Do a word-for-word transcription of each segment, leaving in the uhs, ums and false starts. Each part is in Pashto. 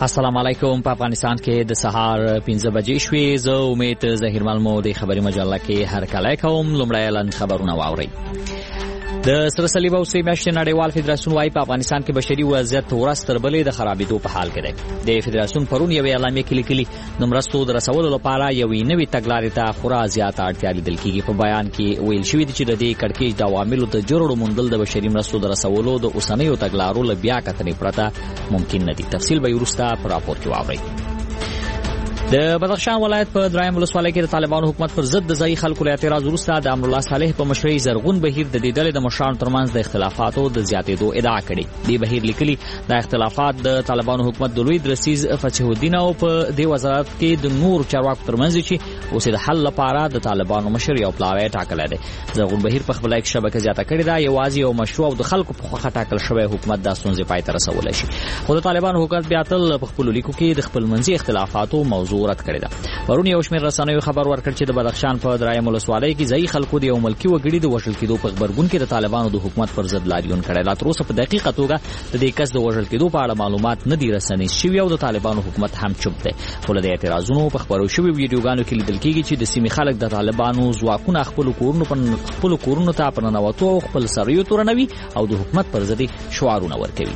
السلام علیکم. په افغانستان کې د سهار پنځه بجې شوې. زه امید ظهیرمل مو د خبري مجله کې هرکلی کوم. لومړی لاندې خبرونه واورئ. د سره صلیب او سوی میاشتې نړیوال فدراسیون وايي په افغانستان کې بشري وضعیت ورځ تر بلې د خرابېدو په حال کې دی. د فدراسیون پرون یوې اعلامیې کې لیکلي د مرستو د رسولو لپاره یوې نوې تګلارې ته خورا زیاته اړتیا لیدل کېږي. په بیان کې ویل شوي دي چې د دې کړکېچ د عواملو د جوړړو موندل د بشري مرستو د رسولو د اوسنیو تګلارو له بیا کتنې پرته ممکن نه دي. تفصیل به وروسته په راپور کې واورئ. د بدخشان ولایت په درایم ولسوالۍ کې د طالبانو حکومت پر ضد د ځایي خلکو له اعتراض وروسته د امرالله صالح په مشرۍ زرغون بهیر د دې ډلې د مشرانو ترمنځ د اختلافاتو د زیاتېدو ادعا کړې. دې بهیر لیکلي د اختلافات د طالبانو حکومت د لوی درسیز فتح الدین او په دې وزارت کې د نور چارواکو ترمنځ چې اوس د حل لپاره د طالبانو مشر یو پلاوی ټاکلی دی. زرغون بهیر په خپله کې شبکه زیاته کړې ده یوازې یو مشروع او د خلکو په خوښه ټاکل شوی حکومت دا ستونزې پای ته رسولی شي. خو د طالبانو حکومت بیا تل په خپلو لیکو کې د خپلمنځي اختلافاتو موضوع رد کړې ده. پرون یو شمېر رسنیو خبر ورکړ چې د بدخشان په درایم ولسوالۍ کې ځایي خلکو د یو ملکي وګړي د وژل کېدو په غبرګون کې د طالبانو د حکومت پر ضد لاریون کړی. لا تر اوسه په دقیقه توګه د دې کس د وژل کېدو په اړه معلومات نه دي رسنۍ شوي او د طالبانو حکومت هم چوپ دی. خو له دې اعتراضونو په خپرو شوي ویډیوګانو کې لیدل کېږي چې د سیمې خلک د طالبانو ځواکونه خپلو کورونو په خپلو کورونو ته په ننوتو او خپل سریو تورنوي او د حکومت پر ضد شعارونه ورکوي.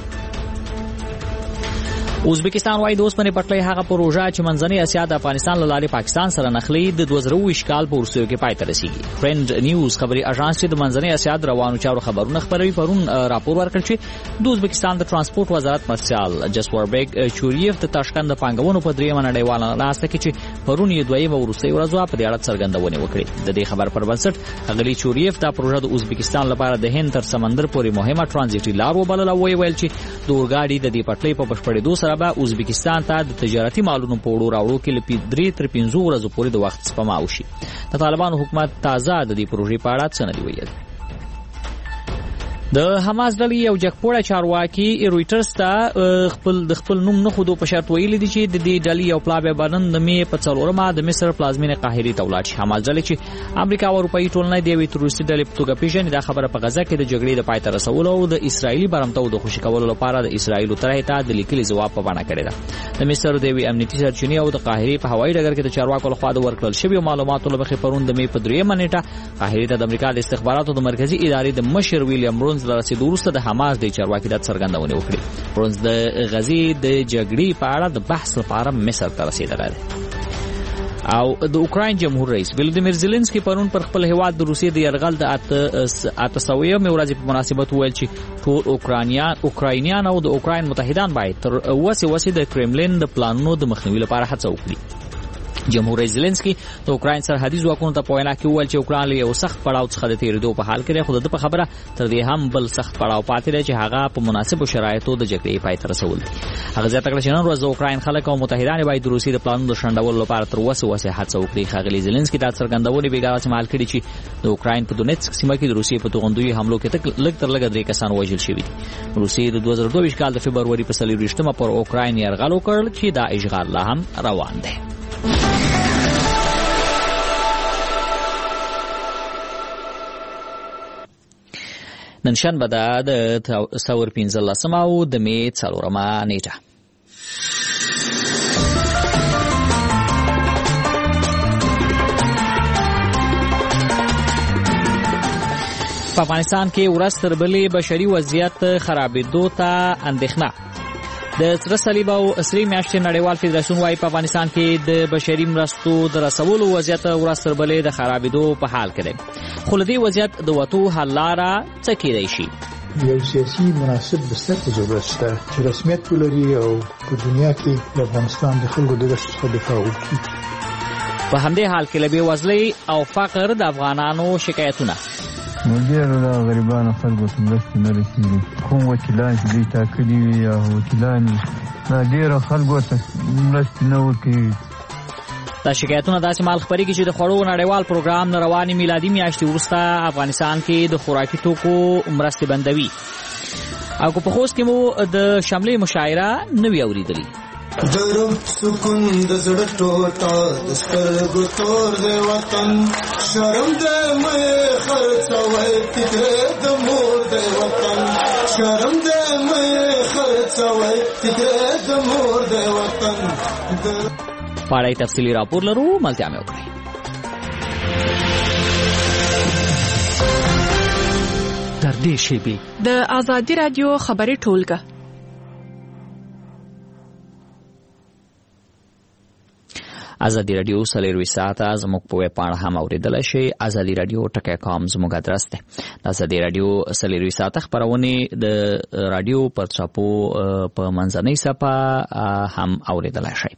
ازبکستان وايي د اوسپنې پټلۍ هغه پروژه چې منځنۍ اسیا د افغانستان له لارې پاکستان سره نښلي د دوه زره اووه کال په وروستیو کې پای ته رسیږي. فرند نیوز خبري اژانس چې د منځنۍ اسیا د روانو چارو خبرونه خپروي پرون راپور ورکړ چې د ازبکستان د ترانسپورت وزارت مرسال جسوربیک چوریف د تاشکند د پانګونو په دریمه نړیواله ناسته کې چې پرون یې دویمه وروستۍ ورځ په دې اړه څرګندونې وکړې. د دې خبر پر بنسټ اغلی چوریف دا پروژه د ازبکستان لپاره د هند تر سمندر پورې مهمه ترانزیټي لار وبلله او ویل چې د اورګاډي د دې پټلۍ په بشپړېدو سره به ازبکستان ته د تجارتي مالونو په وړو راوړو کې له درې تر پنځو ورځو پورې د وخت سپما وشي. د طالبانو حکومت تازه د دې پروژې په اړه څه نه دي ویلي. د حماس ډلې یو جګپوړی چارواکي رویټرز ته خپل د خپل نوم نه ښودو په شرط ویلي دي چې د دې ډلې یو پلاوی به نن د مې په څلورمه د مصر پلازمینې قاهرې ته ولاړ شي. حماس ډلې چې امریکا او اروپایي ټولنه د یوې تروریستي ډلې په توګه پېژني دا خبره په غزه کې د جګړې د پای ته رسولو او د اسرائیلي برمتو د خوشي کولو لپاره د اسرائیلو طرحې ته د لیکلي ځواب په بڼه کړې ده. د مصر د یوې امنیتي سرچینې او د قاهرې په هوایي ډګر کې د چارواکو لخوا د ورکړل شویو معلوماتو له مخې پرون د مې په درېیمه نیټه قاهرې ته د امریکا د استخباراتو د مرکزي ادارې د مشر ویلیام برونز له رسېدو وروسته د حماس د چارواکي د څرګندونې وکړې. برونز د غزې د جګړې په اړه د بحث لپاره مصر ته رسېدلی دی. او د اوکراین جمهور رئیس ولادیمیر زيلنسکي پرون پر خپل هیواد د روسیې د یرغل د اته سوه ورځې په مناسبت ویل چې ټول اوکرانیان اوکراینیان او د اوکراین متحدان باید تر وسې وسې د کرملین د پلانونو د مخنیوي لپاره هڅه وکړي. جمهور رئیس زيلنسکي د اوکراین سرحدي ځواکونو ته په وینا کې وویل چې اوکراین له یو سخت پړاو څخه د تېرېدو په حال کې دی. خو د په خبره تر دې هم بل سخت پړاو پاتې دی چې هغه په مناسبو شرایطو د جګړې پای ته رسول دي. هغه زیاته کړه چې نن ورځ د اوکراین خلک او متحدان باید د روسیې د پلانونو د شنډولو لپاره تر وسې وسې هڅه وکړي. ښاغلي زيلنسکي دا څرګندونې بېګاه استعمال کړي چې د اوکراین په دونیتسک سیمه کې د روسیې په توغندوي حملو کې لږ تر لږه درې کسان وژل شوي دي. روسیې د دوه زره دوه کال د فبروري په څلېرویشتمه پر اوکراین یرغل وکړ چې دا اشغال لا هم روان دی. نن شنبه ده د ثور پنځلسمه او د مې څلورمه نیټه. په افغانستان کې ورځ تر بلې بشري وضعیت خرابېدو ته اندېښنه. د سره صلیب او سوی میاشتې نړیوال فدراسیون وايي په افغانستان کې د بشري مرستو د رسولو وضعیت ورځ تر بلې د خرابېدو په حال کې دی. خو له دې وضعیت د وتو حل لاره څه کېدی شي؟ یو سیاسي مناسب بستر ته ضرورت شته چې رسمیت ولري او په دنیا کې د افغانستان د خلکو د ګټو څخه دفاع وکړي. په همدې حال کې له بېوزلۍ او فقر د افغانانو شکایتونه ډېرو د غریبانو خلکو ته مرستې نه رسېږي. کوم وکیلان چې دوی ټاکلي وي او وکیلان دا ډېرو خلکو ته مرستې نه ورکوي. دا شکایتونه داسې مال خپرېږي چې د خوړو نړیوال پروګرام نه روانې میلادي میاشتې وروسته افغانستان کې د خوراکي توکو مرستې بندوي. او که په خوست کې مو د شملې مشاعره نه وي اورېدلې. درم سکون د زړه ټوټه د سترګو تور دی وطن شرم دی مې خرڅوي فکر د مور دی وطن شرم دی مې خرڅوي فکر د مور د وطن. پاړای تفصیلی راپور لرو، ملتیا مې وکړئ. تر دې شیبې د آزادي رادیو خبري ټولګه. ازادي رادیو سلیروي ساعته زموږ په ویب پاڼه هم اوریدلای شئ. ازادي رادیو ټکی کام زموږ ادرس دی. د ازادي رادیو سلیروي ساعته خبرونه د رادیو پر چاپو په منځنۍ صفحه هم اوریدلای شئ.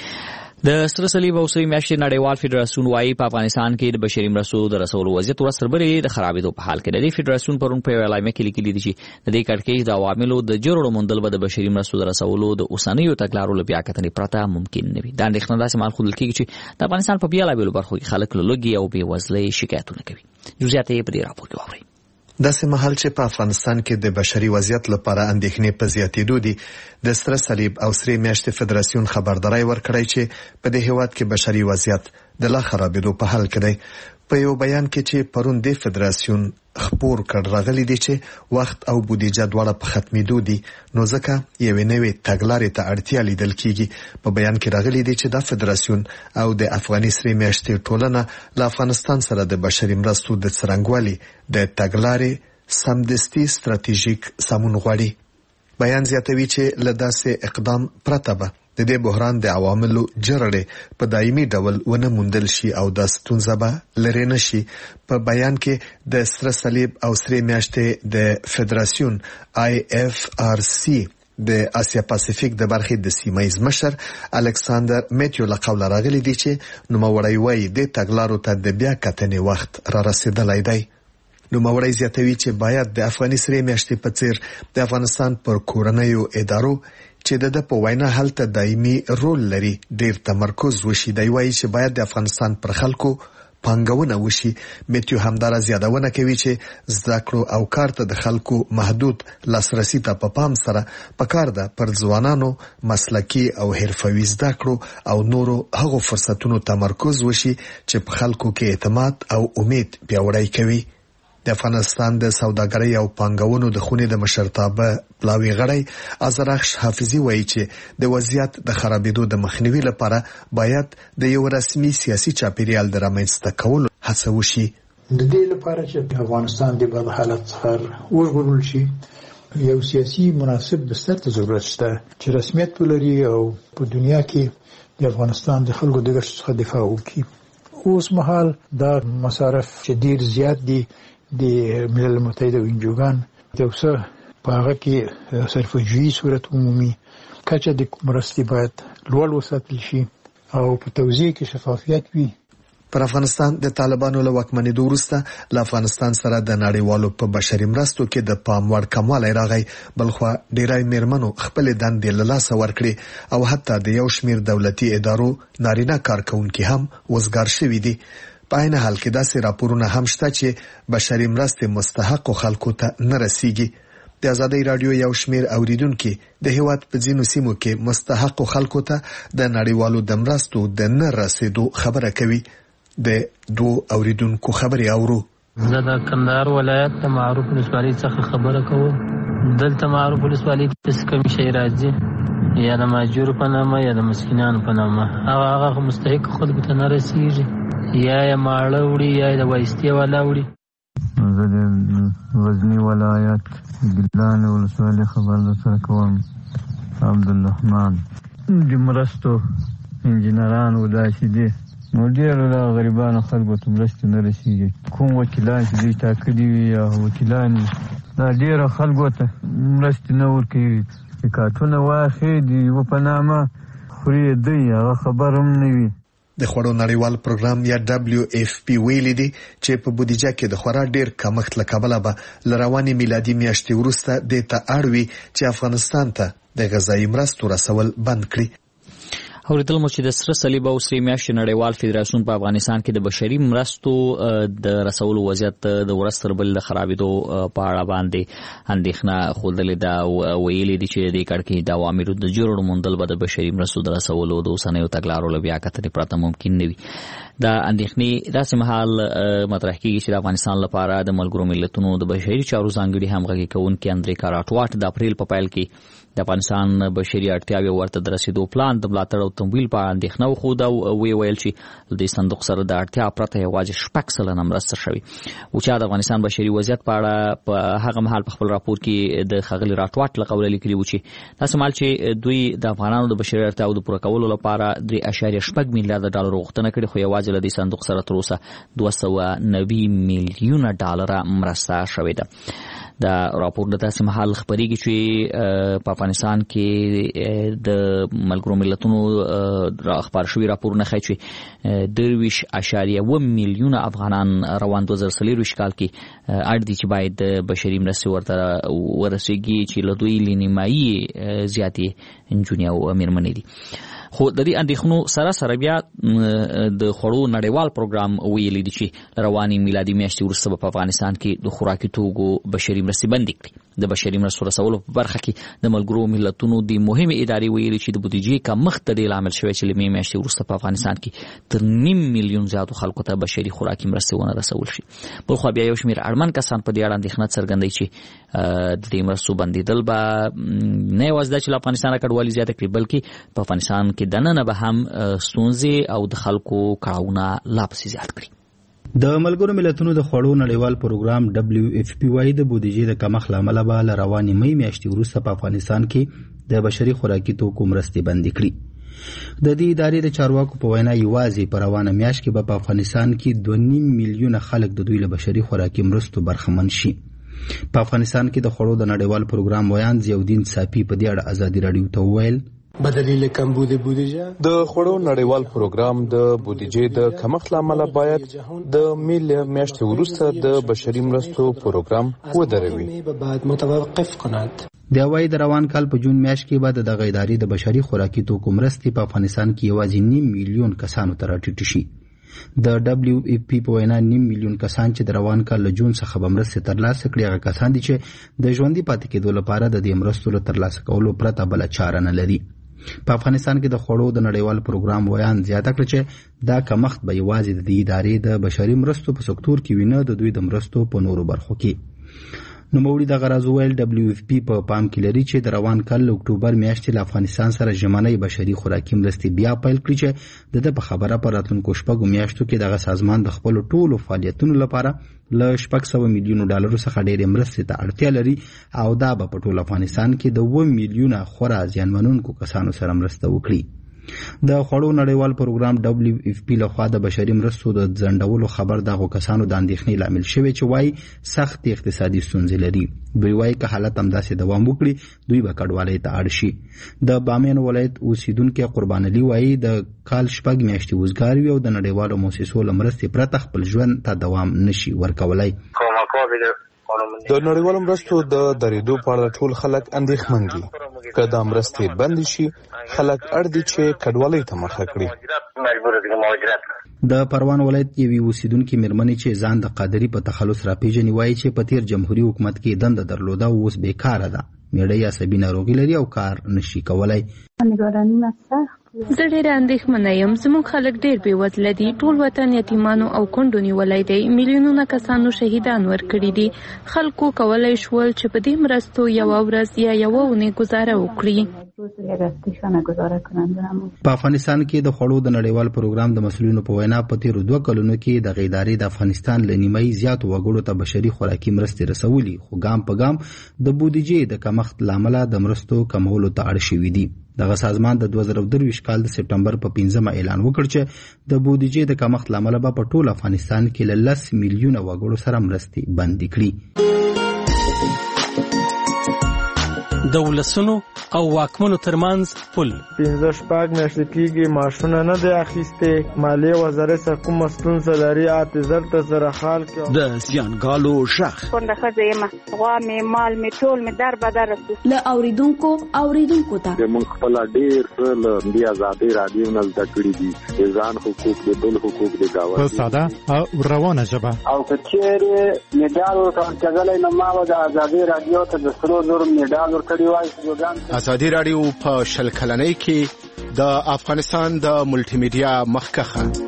د سره صلیب او سوي میاشتې نړیوال فدراسیون وايي په افغانستان کې د بشري مرستو د رسولو وضعیت ورځ تر بلې د خرابېدو په حال کې دی. د فدراسیون پرون په یوه اعلامیه کې لیکلي دي چې د دې کړکېچ د عواملو د جوړولو موندل به د بشري مرستو د رسولو د اوسنیو تګلارو له بیاکتنې پرته ممکن نه وي. دا اندېښنه داسې مهال ښودل کېږي چې د افغانستان په بېلابېلو برخو کې خلک له لوږې او بېوزلۍ شکایتونه کوي. جزئیات یې په دې راپور کې واورئ. داسې مهال چې په افغانستان کې د بشري وضعیت لپاره اندېښنې په زیاتېدو دي، د سره صلیب او سرې میاشتې فدراسیون خبرداری ورکړی چې په دې هیواد کې بشري وضعیت د لا خرابېدو په حال کې دی. په یو بیان کې چې پرون د فدراسیون خبر کړ راغلي دي چې وخت او بودیجه دواړه په ختمېدو دي، نو ځکه یوې نوې تګلارې ته اړتیا لیدل کیږي. په بیان کې راغلي دي چې د فدراسیون او د افغاني سرې میاشتې ټولنه له افغانستان سره د بشري مرستو د څرنګوالي د تګلارې سمدستي ستراتیژیک سمون غواړي. بیان زیاتوي چې له داسې اقدام پرته به د دې بحران د عواملو جرړې په دایمي ډول ونه موندل شي او د ستونزه به لرې نشي. په بیان کې د سره صلیب او سرې میاشتې د فدراسیون آی اف آر سی د اسیا پاسفیک د برخې د سیمایز مشر الکساندر میتیو له قوله راغلي دي چې نوموړی وایي د تګلارو ته د بیا کتنې وخت را رسېدلی دی. نوموړی زیاتوي چې باید د افغاني سرې میاشتې په څیر د افغانستان پر کورنیو ادارو چې د د په وینا هلته دایمي رول لري ډیر تمرکز وشي. دی وایي چې باید د افغانستان پر خلکو پانګونه وشي. میتیو همدارس یادونه کوي چې زده کړو او کار ته د خلکو محدود لاسرسي ته په پام سره پکار ده پر ځوانانو مسلکي او حرفوي زده کړو او نورو هغو فرصتونو تمرکز وشي چې په خلکو کې اعتماد او امید پیاوړی کوي. د افغانستان د سوداګرۍ او پانګونو د خونې د مشرتابه پلاوي غړی ازرخش حافظي وایي چې د وضعیت د خرابېدو د مخنیوي لپاره باید د یو رسمي سیاسي چاپیریال د رامنځته کولو هڅه وشي. د دې لپاره چې افغانستان د بد حالت څخه وژغورل شي، یو سیاسي مناسب بستر ته ضرورت شته چې رسمیت ولري او په دنیا کې د افغانستان د خلکو د ګټو څخه دفاع وکړي. اوس مهال دا مصارف چې ډیر زیات دي د ملل متحد او انجوګان د اوسه په هغه کې صرفه‌جویي صورت عمومي کچه د مرستې باید لوړ وساتل شي او په توزیع کې شفافیت وي. پر افغانستان د طالبانو له واکمنېدو وروسته له افغانستان سره د نړیوالو په بشري مرستو کې د پام وړ کموالی راغی. بلخوا ډیری میرمنو خپلې دندې له لاسه ورکړې او حتی د یو شمېر دولتي ادارو نارینه کارکونکي هم وزګار شوي دي. په عین حال کې داسې راپورونه هم شته چې بشري مرستې مستحقو خلکو ته نه رسیږي. د ازادۍ رادیو یو شمېر اوریدونکي د هیواد په ځینو سیمو کې مستحقو خلکو ته د نړیوالو د مرستو د نه رسیدو خبره کوي. د دوه اوریدونکو خبرې اورو. زه د کندهار ولایت د معروف ولسوالۍ څخه خبره کوم. دلته معروف ولسوالۍ کې څه کمی شی راځي، یا د ماجور په نامه یا د مسکینانو په نامه، هغه هغه مستحق خلکو ته نه رسیږي، یا یې ماړه وړي یا د وایستې والا وړي. زه د غزني ولایت ګیلان ولسوالۍ خبر درسره کوم. عبدالرحمن د مرستو انجینران وداسې دي، نو ډېرو د غریبانو خلکو ته مرستې نه رسېږي. کوم وکیلان چې دوی ټاکلي وي یا وکیلان دا ډېرو خلکو ته مرستې نه ورکوي. کارتونه واخې د یوه په نامه خوري دی، هغه خبر هم نه وي. د خوړو نړیوال پروګرام یا دبلیو اف پی ویلي دي چې په بودیجه کې د خورا ډیر کمښت له کبله به له روانې میلادي میاشتې وروسته دې ته اړ وي چې افغانستان ته د غذایي مرستو رسول بند کړي. اوریدل مو چې د سره صلیب او سری میاشتې نړیوال فدراسیون په افغانستان کې د بشري مرستو د رسولو وضعیت د ورستر بل د خرابېدو په اړه باندې اندېښنه خوندلې ده او ویلي دي چې د کړکۍ د عواملو د جوړ موندل به د بشري مرستو د رسولو د اوسنیو تګلارو له بیا کتنې پرته ممکن نه وي. دا اندېښنې داسې مهال مطرح کېږي چې د افغانستان لپاره د ملګرو ملتونو د بشري چارو ځانګړي همغږي کوونکي اندرې کاراټواټ د اپریل په پیل کې د افغانستان بشري اړتیاوې ورته د رسیدو پلان د ملاتړ او تمویل په اړه اندېښنه وښوده او ویې ویل چې د صندوق سره د اړتیا پرته یوازې شپږ سلنه مرسته شوې. اوچا د افغانستان بشري وضعیت په اړه په هغه مهال په خپل راپور کې د ښاغلي راټواټ له قوله لیکلي وو چې داسې مهال چې دوی د افغانانو د بشري اړتیاو د پوره کولو لپاره درې اعشاریه شپږ میلیارده ډالر غوښتنه کړې، خو یوازې له دې صندوق سره تر اوسه دوه سوه نوي میلیونه ډالره مرسته شوې ده. دا راپور د داسې مهال خبرېږي چې په افغانستان کې د ملګرو ملتونو خبر شوي راپورونه ښیي چې درویشت اعشاریه اووه میلیونه افغانان روان دوه زره څلرویشت کال کې اړ دي چې باید د بشري مرستې ورته ورسېږي چې له دوی له نیمایي زیاتې نجونې او مېرمنې دي. خو د دې اندېښنو سره سره بیا د خوړو نړیوال پروګرام ویلي دي چې رواني میلادي میاشتې وروسته په افغانستان کې د خوراکي توکو بشري مرستې بندې کړي. د بشري مرستو رسولو په برخه کې د ملګرو ملتونو د مهمې ادارې ویلي چې د بودیجې کمښت د دې لامل شوی چې له مې میاشتې وروسته په افغانستان کې تر نیم میلیون زیاتو خلکو ته بشري خوراکي مرستې ونه رسول شي. بل خو بیا یو شمېر اړمن کسان په دې اړه اندېښنه څرګندوي چې د دې مرستو بندېدل به نه یوازې دا چې له افغانستانه کډوالي زیاته کړي بلکې په افغانستان کې دننه به هم ستونزې او د خلکو کړاوونه لا پسې زیات کړي. د ملګرو ملتونو د خوړو نړیوال پروګرام دبليو اف پی وايي د بودیجې د کمښت له امله به له روانې مې میاشتې وروسته په افغانستان کې د بشري خوراکي توکو مرستې بندې کړي. د دې ادارې د چارواکو په وینا یوازې په روانه میاشت کې به په افغانستان کې دوه نیم میلیونه خلک د دوی له بشري خوراکي مرستو برخمن شي. په افغانستان کې د خوړو د نړیوال پروګرام ویان ضیاءالدین صافي په دې اړه ازادي راډیو ته وویل بدلیل کمبود بودیجه د خوړو نړیوال پروګرام د بودیجې د کمښت لامل باید د میل میاشتې وروسته د بشري مرستو پروګرام ودروي. بعد متوقف کند. د وايي د روان کال په جون میاشت کې بعد د غیداری د بشري خوراکي توکو مرستې په افغانستان کې یوازې نیم میلیون کسانو ته راټیټ شي. د دبليو اف پی په وینا نیم میلیون کسان چې د روان کال له جون څخه به مرستې ترلاسه کړي هغه کسان دي چې د ژوندي پاتې کېدو لپاره د دې مرستو له ترلاسه کولو پرته بله چاره نه لري. په افغانستان کې د خوړو د نړیوال پروګرام ویان زیاته کړ چې دا کمښت به یوازې د دې ادارې د بشري مرستو په سکتور کې وي نه د دوی د مرستو په نورو برخو کې. نوموړي دغه راز وویل دبليو اف پی په پام کې لري چې د روان کال له اکتوبر میاشتې له افغانستان سره ژمنۍ بشري خوراکي مرستې بیا پیل کړي چې د ده په خبره په راتلونکو شپږو میاشتو کې دغه سازمان د خپلو ټولو فعالیتونو لپاره له شپږ سوه میلیونو ډالرو څخه ډېرې مرستې ته اړتیا لري او دا به په ټول افغانستان کې د اووه میلیونه خورا زیانمنونکو کسانو سره مرسته وکړي. د خوړو نړیوال پروګرام دبليو اف پی لخوا د بشري مرستو د ځنډولو خبر دغو کسانو د اندېښنې لامل شوی چې وایي سخت اقتصادي ستونزې لري. دوی وایي که حالت همداسې دوام وکړي دوی به کډوالۍ ته اړ شي. د بامیان ولایت اوسیدونکی قربان علي وایي د کال شپږ میاشتې وزګار وي او د نړیوالو موسسو له مرستې پرته خپل ژوند ته دوام نشي ورکولی. د نړیوالو مرستو د درېدو په اړه ټول خلک اندېښمن دي. که دا مرستې بند شي خلک اړ دي چې کډوالۍ ته مخه کړي. د پروان ولایت یوې اوسیدونکې مېرمنې چې ځان د قادري په تخلص راپېژني وایي چې په تېر جمهوري حکومت کې دنده درلوده او اوس بېکاره ده. میړه یې عصبي ناروغي لري او کار نشي کولی. زه ډېره اندېښمنه یم. زموږ خلک ډېر بېوزله دي. ټول وطن یتیمانو او کونډو نیولی دی. میلیونونه کسانو شهیدان ورکړي دي. خلکو کولی شول چې په دې مرستو یوه ورځ یا یوه اونۍ ګزاره وکړي. په افغانستان کې د خوړو د نړیوال پروګرام د مسؤلینو په وینا په تېرو دوه کلونو کې د غیدارې د افغانستان له نیمایي زیاتو وګړو ته بشري خوراکي مرستې رسولي، خو ګام په ګام د بودیجې د کمښت له امله د مرستو کمولو ته اړ شوي دي. دغه سازمان د دوه زره درویشت کال د سپټمبر په پنځمه اعلان وکړ چې د بودیجې د کمښت له امله به په ټول افغانستان کې له لس میلیونه وګړو سره مرستې بندې کړي. د ولسونو او واکمنو ترمنځ پل. پنځه شپږ میاشتې کېږي ماشونه نه دی اخیستې. مالیې وزارت سره کومه ستونزه لري حافظر ته سره حال کړو. د زیانګالو غږ کونډه ښځه یم، غوا مې مال مې ټول مې در بدر رسو. له اوریدونکو اوریدونکو ته موږ خپل ډېر څه له دې ازادۍ راډیو نه زده کړي دي، د ځان حقوق د بل حقوق د ګاونډي په ساده او روانه ژبه. او که چېرې مډال ورکول کېدلی نو ما به د ازادۍ راډیو ته د سرو زرو مډال ورکړی وای. ازادي راډیو په شل کلنۍ کې د افغانستان د ملټي میډیا مخکښه.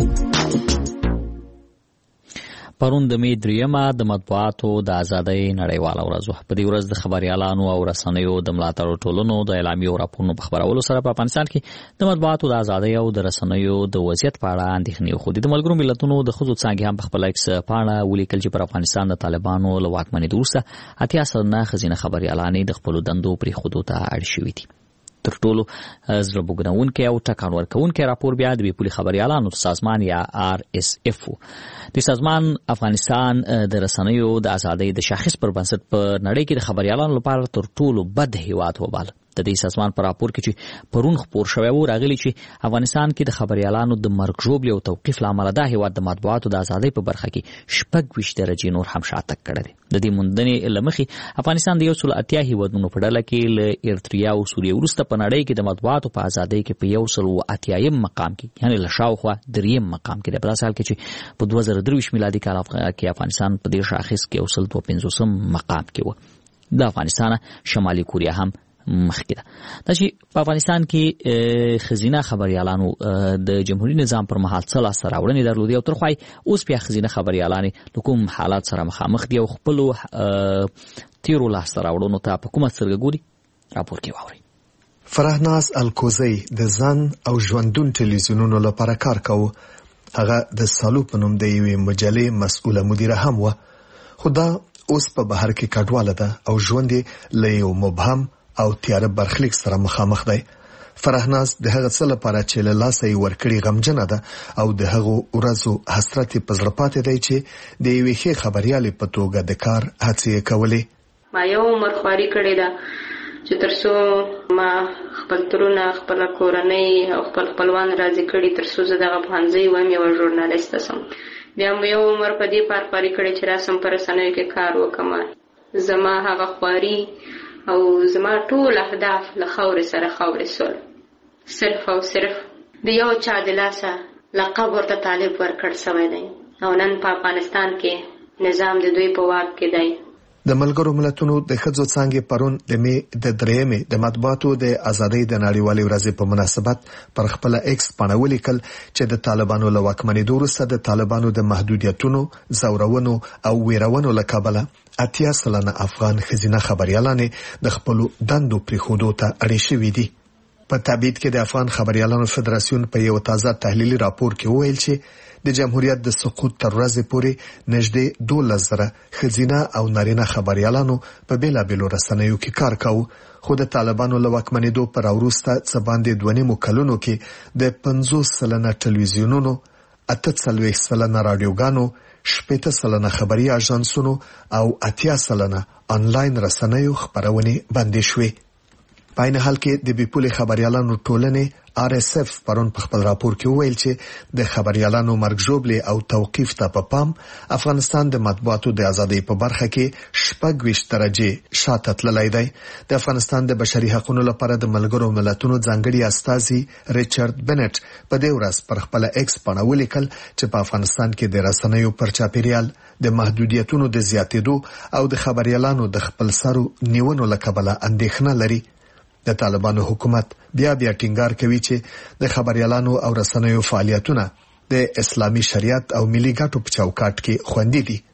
پرون د می دریمه د مطبوعاتو د ازادۍ نړیواله ورځ وه. په دې ورځ د خبریالانو او رسنیو د ملاتړ ټولنو د اعلامیو راپورونو په خبرولو سره په افغانستان کې د مطبوعاتو د ازادۍ او د رسنیو د وضعیت په اړه اندېښنې وښودې. د ملګرو ملتونو د ښځو څانګې هم په خپل ایکس پاڼه ولیکل چې پر افغانستان د طالبانو له واکمنۍ وروسته اتیا سلنه ښځینه خبریالانې د خپلو دندو پرېښودو ته اړ شوي دي. تر ټولو زړه بوږنونکی او ټکان ورکوونکی راپور بیا د بېپولي خبریالانو سازمان یا آر اس اف و. د سازمان افغانستان د رسنیو د ازادۍ د شاخص پر بنسټ په نړۍ کې د خبریالانو لپاره تر ټولو بد هیواد وباله. د دې سازمان په راپور کې چې پرون خپور شوی و راغلی چې افغانستان کې د خبریالانو د مرګ ژوبلې او توقیف له امله دا هیواد د مطبوعاتو د ازادۍ په برخه کې شپږ ویشت درجې نور هم شاتګ کړی دی. د دې موندنې له مخې افغانستان د یو سل اتیا هیوادونو په ډله کې له ایرتریا او سوریې وروسته په نړۍ کې د مطبوعاتو په ازادۍ کې په یو سل اتیایم مقام کې یعنې له شاوخوا دریم مقام کې دی. په داسې حال کې چې په دوه زره درویشت میلادي کال کې افغانستان په دې شاخص کې یو سل دوه پنځوسم مقام کې و. د افغانستان شمالي کوریا هم مخکې ده. دا چې په افغانستان کې ښځینه خبریالانو د جمهوریت نظام پر مهال څه لاسته راوړنې درلودې او ترخوا اوس بیا ښځینه خبریالانې له کوم حالات سره مخامخ دي او خپلو تیرو لاسته راوړنو ته په کومه سترګه ګوري، راپور کې واورئ. فرهناز الکوزی د ځان او ژوندون ټلویزیونونو لپاره کار کاوه. هغه د سالو په نوم د یوې مجلې مسؤله مدیره هم وه، خو دا اوس په بهر کې کډواله ده او ژوند یې له یو مبهم او تیاره برخلیک سره مخامخ دی. فرهناز د هغه څه لپاره چې له لاسه یې ورکړي غمجنه ده او د هغو ورځو حسرت یې په زړه پاتې دی چې د یوې ښې خبریالې په توګه د کار هڅې یې کولې. ما یو عمر خواري کړې ده چې تر څو ما خپل ترونه خپله کورنۍ او خپل خپلوان راضي کړي تر څو زه دغه پوهنځۍ وایم یوه ژورنالیسته سم. بیا مو یو عمر په دې پار خواري کړې چې راسم په رسنیو کې کار وکړم. زما هغه خواري او زما ټول اهداف له خاورې سره خاورې سول. صرف او صرف د یو چا د لاسه لقب ورته طالب ورکړ سوی دی او نن په افغانستان کې نظام د دوی په واک کې دی. د ملګرو ملتونو د ښځو څانګې پرون د می د درېیمې د مطبوعاتو د ازادۍ د نړیوالې ورځې په مناسبت پر خپله ایکس پاڼه ولیکل چې د طالبانو له واکمنېدو وروسته د طالبانو د محدودیتونو، ځورونو او ویرونو له کبله اتیا سلنه افغان ښځینه خبریالانې د خپلو دندو پرېښودو ته اړې شوي دي. په تابعید کې د افغان خبریالانو فدراسیون په یو تازه تحلیلي راپور کې وویل چې د جمهوریت د سقوط تر ورځې پورې نږدې دولس زره ښځینه او نارینه خبریالانو په بېلابېلو رسنیو کې کار کاوه، خو د طالبانو له واکمنېدو په راوروسته څه باندې دوه نیمو کلونو کې د پنځوس سلنه ټلویزیونونو، اته څلوېښت سلنه راډیوګانو، شپېته سلنه خبري اژانسونو او اتیا سلنه آنلاین رسنیو خپرونې بندې شوې. په عین حال کې د بېپولې خبریالانو ټولنې آر اس اف پرون په خپل راپور کې وویل چې د خبریالانو مرګ ژوبلې او توقیف ته په پام افغانستان د مطبوعاتو د ازادۍ په برخه کې شپږ ویشت درجې شاته تللی دی. د افغانستان د بشري حقوقو لپاره د ملګرو ملتونو ځانګړي استازي ریچارډ بنټ په دې ورځ پر خپل ایکس پاڼه ولیکل چې په افغانستان کې د رسنیو پر چاپیریال د محدودیتونو د زیاتېدو او د خبریالانو د خپل سرو نیونو له کبله اندېښنه لري. د طالبانو حکومت بیا بیا ټینګار کوي چې د خبریالانو او رسنیو فعالیتونه د اسلامي شریعت او ملي ګټو په چوکاټ کې خوندي دي.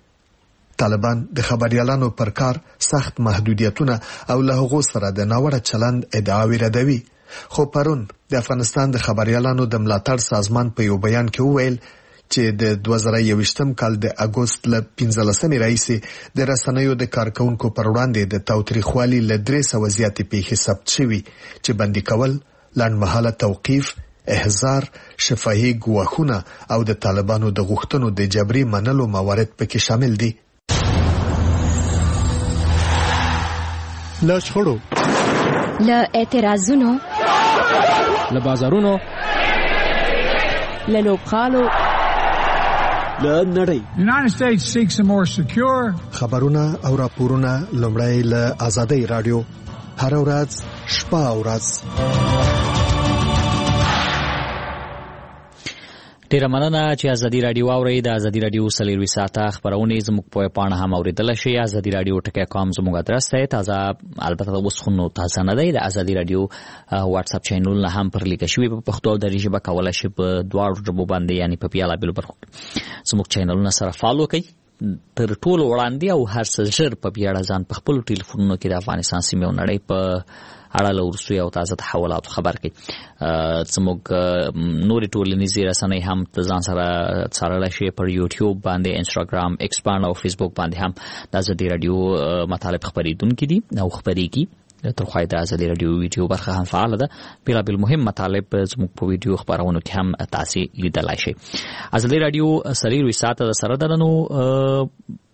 طالبان د خبریالانو پر کار سخت محدودیتونه او له هغو سره د ناوړه چلند ادعاوې ردوي. خو پرون د افغانستان د خبریالانو د ملاتړ سازمان په یو بیان کې وویل چې د دوه زره یوویشتم کال د اګوست له پنځلسمې راهیسې د رسنیو د کارکونکو پر وړاندې د تاوتریخوالي له درې سوه زیاتې پیښې ثبت شوي چې بندي کول، لنډمهاله توقیف، احضار، شفاهي ګواښونه او د طالبانو د غوښتنو د جبري منلو موارد پکې شامل دي. له شخړو، له اعتراضونو، له بازارونو، له لوبغالو، له نړۍ. United States seeks a more secure. خبرونه او راپورونه لومړی له آزادۍ رادیو هر ورځ شپه او ورځ. ډیره مننه چې ازادي رادیو اورئ. د ازادي رادیو څلوروي ساعته خبرونه زموږ په پاڼه هم اوریدل شي. ازادي رادیو ټکی کام زموږ ادرس دی. تازه البته اوس خو نو تازه نه دی. د ازادي رادیو واتس اپ چینل نه هم پر لیکل شوی په پښتو او دري ژبه کولای شي په دواړو ژبو باندې یعنی په پیاله بیل برخو زموږ چینلونه سره فالو کړئ. تر ټولو وړاندې او هر څه ژر په بیاړه ځان په خپل ټلیفونونو کې د افغانستان سیمې او نړۍ په اړه له وروستیو او تازه تحولاتو خبر کړي. زموږ نورې ټولنیزې رسنۍ هم ځان سره څارلی شي پر یوټیوب باندې، انسټاګرام، ایکس باندې او فیسبوک باندې هم د ازادي رادیو مطالب خپرېدونکي دي او خپرېږي. تر خو د ازادي رادیو ویډیو برخه هم فعاله ده. بیلابیل مهم مطالب زموږ په ویډیو خبرونو کې هم تاسو لیدلای شئ. ازادي رادیو څلوروي ساعته سره ده نو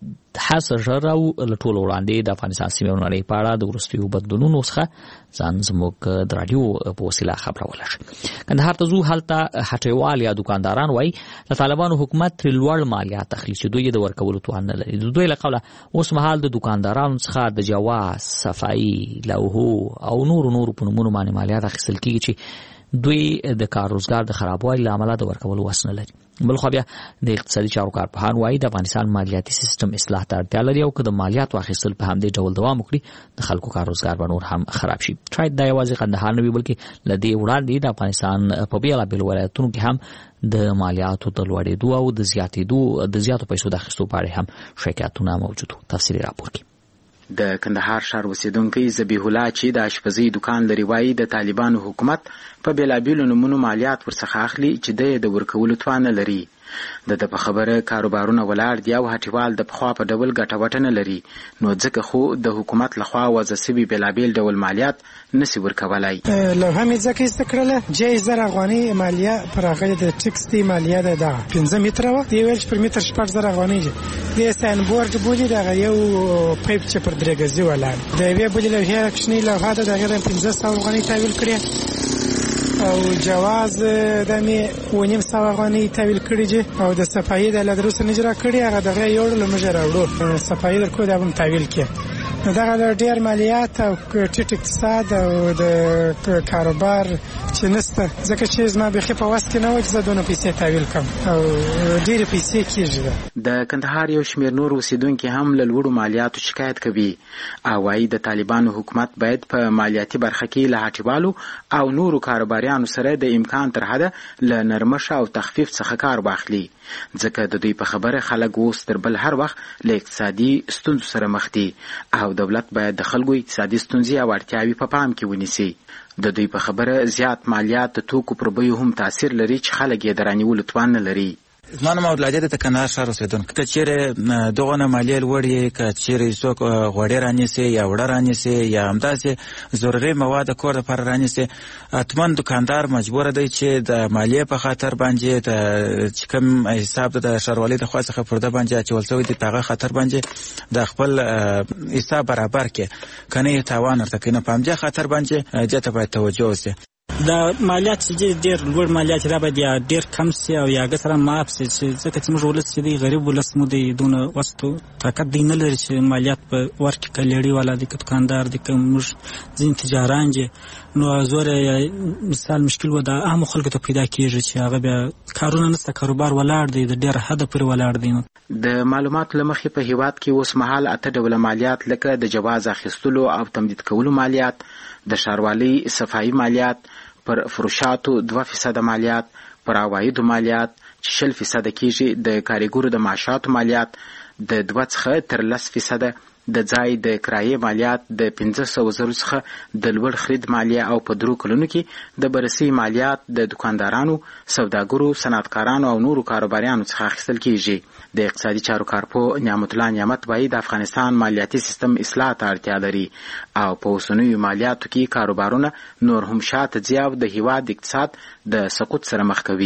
حاصل راو له ټولو وړاندې د افغانستان سیمې او نړۍ په اړه د وروستیو بدلونونو څخه ځان زموږ د رادیو په وسیله خبرولای شي. کندهار ته ځو، هلته هټیوال یا دکانداران وایي د طالبانو حکومت ترې لوړ مالیات اخلي چې دوی د ورکولو توان نه لري. د دوی له قوله اوس مهال د دکاندارانو څخه د جواز، صفایي، لوحو او نورو نورو په نومونو باندې مالیات اخیستل کېږي چې دوی د کار روزګار د خرابوالي له امله د ورکولو وس نه لري. بلخو بیا د اقتصادي چارو کارپوهان وایي د افغانستان مالیاتي سیستم اصلاح ته اړتیا لري او که د مالیاتو اخیستل په همدې ډول دوام وکړي د خلکو کار روزګار به نور هم خراب شي. شاید دا یوازې قندهار نه وي بلکې له دې وړاندې د افغانستان په بېلابېلو ولایتونو کې هم د مالیاتو د لوړېدو او د زیاتېدو د زیاتو پیسو د اخیستو په اړه هم شکایتونه موجود وو. تفصیلي راپور کې د کندهار ښار اوسیدونکی ذبیح الله چې د اشپزۍ دکان لري وایي د طالبانو حکومت په بېلابېلو نومونو مالیات ورڅخه اخلي چې دی د ورکولو توان نه لري. د ده په خبره کاروبارونه ولاړ دي او هټیوال د پخوا په ډول ګټه وټه نه لري، نو ځکه خو د حکومت لخوا وضع سوي بېلابېل ډول مالیات نسي ورکولی. لوحه مې ځکه ایسته کړله جای زر افغانۍ مالیه پر هغه د ټکس دی مالیه ده دغه پنځه متره وه. دی ویل چې پر متر شپږ زره افغانۍ دي. د ساین بورډ بولي دغه یو پیپ چې پر درې ګزي ولاړ د یوې بلې لوحې کوچنۍ لوحه ده د هغې د پنځه سوه افغانۍ تحویل کړې او جواز د مې اوه نیم سوه افغانۍ تحویل کړي دي او د صفایي د لا دروسه نه اجرا کړي هغه دغه یوړلو موږ راوړو صفایي در کو دا به م تحویل کړي. نو دغه ډېر مالیات او ټیټ اقتصاد او د کاروبار چې نسته ځکه چې زما بیخي په وس کې نه وه چې زه دونه پیسې تحویل کړم او ډېرې پیسې کېږي. د کندهار یو شمېر نور اوسیدونکي هم له لوړو مالیاتو شکایت کوي او وایي د طالبانو حکومت باید په مالیاتي برخه کې له هټیوالو او نورو کاروباریانو سره د امکان تر حده له نرمښ او تخفیف څخه کار واخلي، ځکه د دوی په خبره خلک اوس تر بل هر وخت له اقتصادي ستونزو سره مخ دي او دولت باید د خلکو اقتصادي ستونزې او اړتیاوې په پام کې ونیسي. د دوی په خبره زیات مالیات د توکو پر بیو هم تاثیر لري چې خلک یې د رانیولو توان نه لري. زما نوم اولادی د کندهار ښار اوسېدونکی. که چیرې دغونه مالیې لوړې، که چیرې څوک غوړې رانیسي یا وړه رانیسي یا همداسې ضروري مواد د کور دپاره رانیسي، حتما دکاندار مجبوره دی چې د مالیې په خاطر باندې د چې کوم حساب د ښاروالۍ د خوا څخه پر ده باندې اچول شوی دی په هغه خاطر باندې د خپل حساب برابر کړي، که نه یې تاوان ورته کوي. نو په همدې خاطر باندې دې ته باید توجه وشي. دا مالیات چې ډېر لوړ مالیات دا باید یا ډېر کم سي او یا ګټه معاف سي، ځکه چې موږ ولس چې دی غریب ولس مو دی دونه وسطو طاقت دی نه لري چې مالیات په ورکړي. که لیړي والا دی، که دوکاندار دی، که موږ ځینې تجاران دي، نو زور مثال مشکل و د عامو خلکو ته پیدا کېږي چې هغه بیا کارونه نشته، کاروبار ولاړ دی، د ډېر حده پورې ولاړ دی. د معلوماتو له مخې په هیواد کې اوس مهال اته ډوله مالیات لکه د جواز اخیستلو او تمدید کولو مالیات، د ښاروالۍ صفایي مالیات، پر فروشاتو دوه فیصده مالیات، پر عوایدو مالیات چې شل فیصده کېږي، د کاریګرو د معاشاتو مالیات د دوه څخه تر لس فیصده، د ځای د کرایې مالیات د پنځه سوه زرو څخه د لوړ خرید مالیه او په درو کلونو کې د بررسۍ مالیات د دکاندارانو، سوداګرو، صنعتکارانو او نورو کاروباریانو څخه اخیستل کېږي. د اقتصادي چارو کارپوه نعمت الله نعمت وایي د افغانستان مالیاتي سیستم اصلاح ته اړتیا لري او په اوسنیو مالیاتو کې کاروبارونه نور هم شاته ځي او د هیواد اقتصاد د سقوط سره مخ کوي.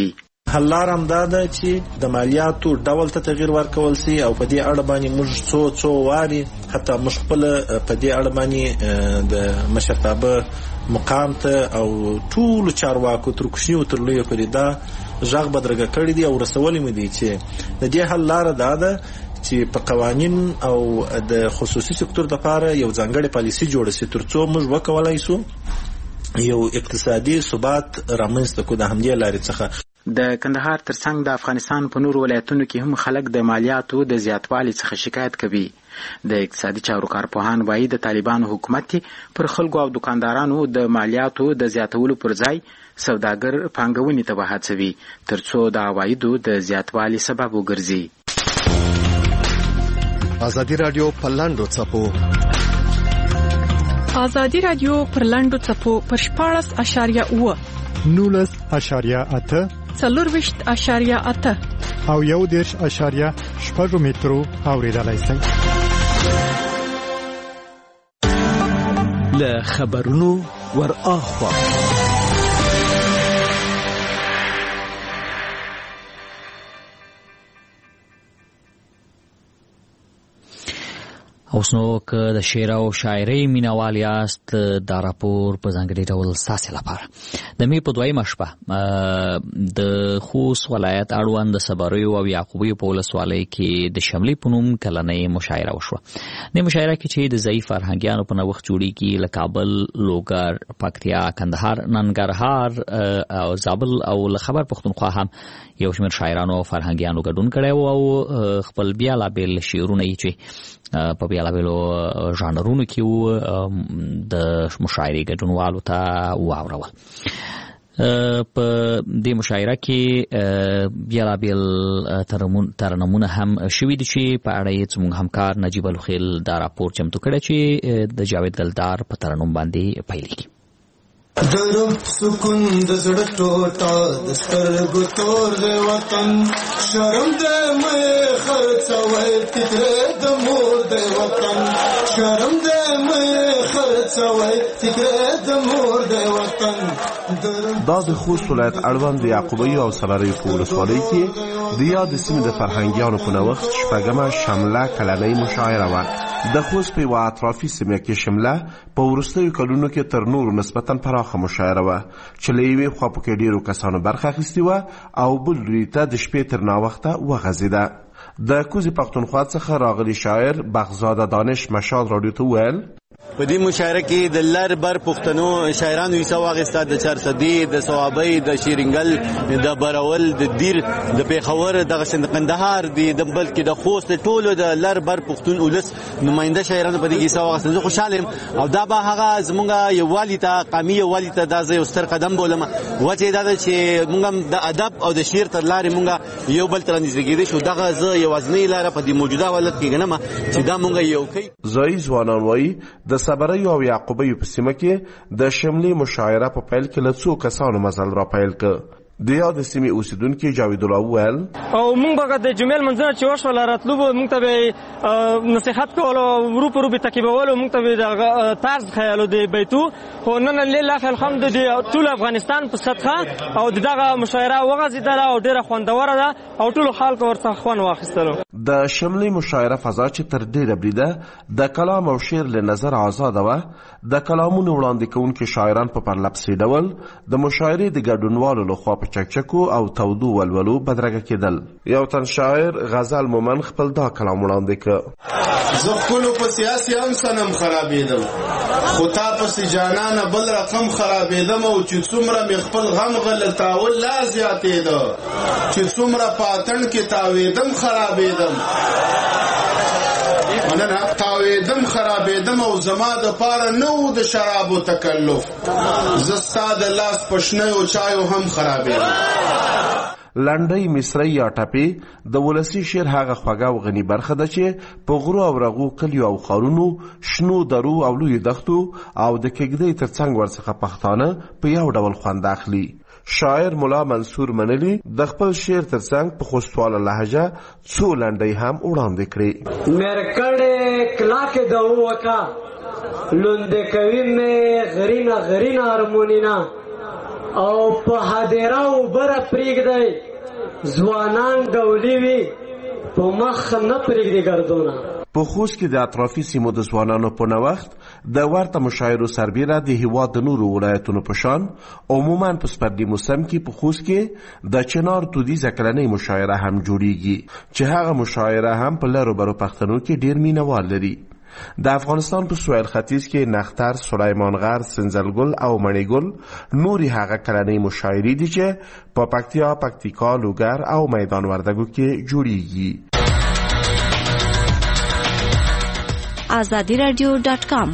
حل لاره همدا ده چې د مالیاتو ډول ته تغیر ورکول سي او په دې اړه باندې موږ څو څو واري حتی موږ خپل په دې اړه باندې د مشرتابه مقام ته او ټول چارواکو تر کوچني او تر لوی پورې دا ژغ بدرګه کړی دی او رسولې مې دي چې د دې حل لاره دا ده چې په قوانین او د خصوصي سکتور لپاره یو ځانګړی پالیسي جوړه سي ترڅو موږ وکولای سو یو اقتصادي ثبات رامنځته کړو د همدې لارې څخه. د کندهار ترڅنګ د افغانستان په نور ولایتونو کې هم خلک د مالیاتو د زیاتوالي څخه شکایت کوي. د اقتصادي چارو کارپوهان وایي د طالبانو حکومت پر خلکو او دکاندارانو د مالیاتو د زیاتولو پر ځای سوداګر پانګونې ته وهڅوي ترڅو د عوایدو د زیاتوالي سبب وګرځي. ازادي رادیو په لاندو څپو ازادي رادیو پر لاندو څپو پر شپاړس اشاریه اوه نولس اشاریه اته څلورویشت اشاریه اته او یو دېرش اشاریه شپږ مترو اورېدلای شئ. له خبرونو ور اخوا اوس نو که د شعر او شاعرۍ مینوال یاست دا راپور په ځانګړي ډول ستاسې لپاره. د مې په دویمه شپه د خوست ولایت اړوند د صبریو او یعقوبیو په ولسوالۍ کې د شملې په نوم کلنۍ مشاعره وشوه. د مشاعره کې چې د ضعیف فرهنګیانو په نوښت جوړیږي له کابل، لوګر، پکتیا، کندهار، ننګرهار او زابل او له خیبر پښتونخوا هم یو شمېر شاعرانو او فرهنګیانو ګډون کړی و او خپل بیلابیل شعرونه یې چې په بیلابیلو ژانرونو کې و د مشاعرې ګډونوالو ته واورول. په دې مشاعره کې بیلابیل ترنمونه هم شوي دي چې په اړه یې زموږ همکار نجیب الخیل دا راپور چمتو کړی چې د جاوید ګلدار په ترنم باندې پیلېږي. درب سکون د زړه ټوټه د سترګو تور د وطن شرم د مې خرڅوي فکر د مور د وطن شرم د مې خرڅوي فکر د مور د وطن. دا د خوست ولایت اړوند د یعقوبیو او صبریو په ولسوالۍ کې د یاد سیمې د فرهنګیانو په نوښت شپږمه شمله کلنۍ مشاعره وه. د خوست په یوه اطرافي سیمه کې شمله په وروستیو کلونو کې تر نورو نسبتا پراخه مشاعره وه چې له یوې خوا پکې ډېرو کسانو برخه اخیستې وه او بل لوري ته د شپې تر ناوخته وغځېده. د کوزې پښتونخوا څخه راغلي شاعر بغزاده دانش مشال راډیو ته وویل په دې مشاعره کې د لر بر پښتنو شاعرانو حصه واخیسته، د چارسدي، د صوابۍ، د شیرینګل، د برول، د دیر، د پیښور، د قندهار، د بلکې د خوست ټولو د لر بر پښتون ولس نماینده شاعرانو په دې حصه واخیسته. زه خوشحاله یم او دا به هغه زموږ یووالي ته قومي یووالي ته دا زه یو ستر قدم بولم. وجه دا ده چې موږ د ادب او د شعر تر لارې موږ یو بل تر نږدې کېدی شو. دغه زه یوازینۍ لاره په دې موجوده حالت کې ګڼم چې دا موږ یو کوي. ځایي ځوانان وایي د صبریو او یعقوبیو په سیمه کې د شملې مشاعره په پیل کې له څو کسانو مزل را پیل کړ. د یاد سیمې اوسیدونکي جاوید الله وویل او موږ به د جمعې لمونځونه چې وشول راتلو به موږ ته به نصیحت کولو ورو په ورو به تعقیبولو موږ ته به د طرز خیالو د بیتو خو نن لله الحمد د ټول افغانستان په سطحه او دغه مشاعره وغځېدله او ډېره خوندوره ده او ټولو خلکو ورڅخه خوند واخیستلو. د شملې مشاعره فضا چې تر ډېره بریده د کلام او شعر له نظر آزاده وه. د کلامونو وړاندې کوونکي شاعران په پرلپسې ډول د مشاعرې د ګډونوالو لخوا په چکچکو او تودو ولولو بدرګه کېدل. یو تن شاعر غزل مومن خپل دا کلام وړاندې کړ. زه خپلو په سیاسي هم سنم خرابېدم خو تا پسې جانانه بل رقم خرابېدم او چې څومره مې خپل غم غلطاول لا زیاتېده چې څومره په اتڼ کې تاوېدم خرابېدم مننه تاوېدم خرابېدم او زما د پاره نه و د شرابو تکلف زه ستا د لاس په شنیو چایو هم خرابېدم. لنډۍ، مصرۍ یا ټپې د ولسي شعر هغه خوږه او غني برخه ده چې په غرو او رغو کلیو او ښارونو، شنو درو او لویو دښتو او د کېږدۍ تر څنګ ورڅخه پښتانه په یو ډول خوند اخلي. شاعر ملا منصور منلی د خپل شعر تر څنګ په خوستواله لهجه څو لنډۍ هم وړاندې کړې. مرکړې کلاکې د وکا لوندې کوي مې غرینا غرینا هارمونینا او په هدیره وبره پرېږدی ځوانان ډولي وي په مخ نه پرېږدي ګردونه. په خوست کې د اطرافي سیمو د ځوانانو په نوښت د ورته مشاعرو سربیره د هیواد د نورو ولایتونو په شان عموما په سپرلي موسم کې په خوست کې د چنار دودیزه کلنۍ مشاعره هم جوړیږي چې هغه مشاعره هم په لرو برو پښتنو کې ډیر مینوال لري. د افغانستان په سویل ختیځ کې نختر، سلیمان غر، سنځلګل او مڼیګل نوري هغه کلنۍ مشاعرې دي چې په پکتیا، پکتیکا، لوګر او میدان وردګو کې جوړیږي. آزادی رادیو ډاټ کام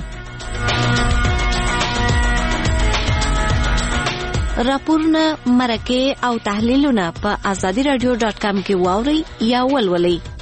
راپورونه، مرکې او تحلیلونه په آزادی رادیو ډاټ کام کې واورئ یا ولولئ.